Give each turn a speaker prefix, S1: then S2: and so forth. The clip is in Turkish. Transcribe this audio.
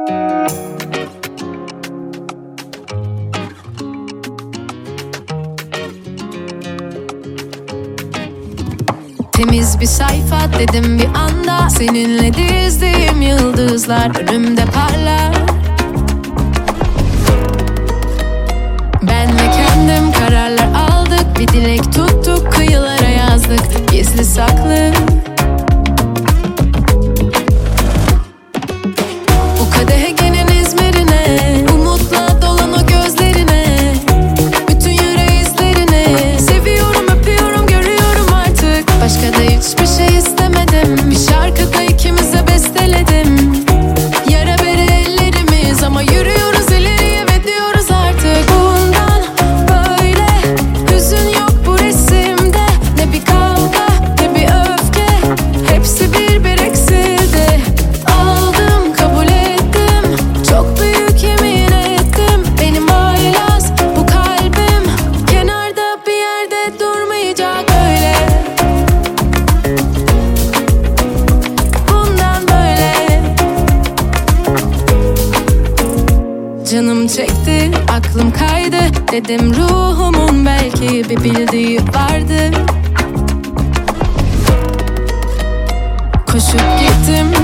S1: Temiz bir sayfa dedim bir anda, seninle dizdiğim yıldızlar önümde parlar. Ben ve kendim kararlar aldık, bir dilek tuttuk, kıyılara yazdık, gizli saklı. Bu kadehegenin İzmir'ine, umutla dolan o gözlerine, bütün yara izlerine. Seviyorum, öpüyorum, görüyorum artık. Başka da hiçbir şey istemedim. Bir şarkıda ikimize besteledim. Yara bere ellerimiz ama yürüyoruz ileriye ve diyoruz artık. Bundan böyle hüzün yok bu resimde. Ne bir kavga ne bir öfke, hepsi bir eksildi. Aldım, kabul ettim, çok büyük yemin ettim. Benim haylaz bu kalbim, kenarda bir yerde durmayacak öyle. Bundan böyle canım çekti, aklım kaydı. Dedim ruhumun belki bir bildiği vardı. Koşup gittim,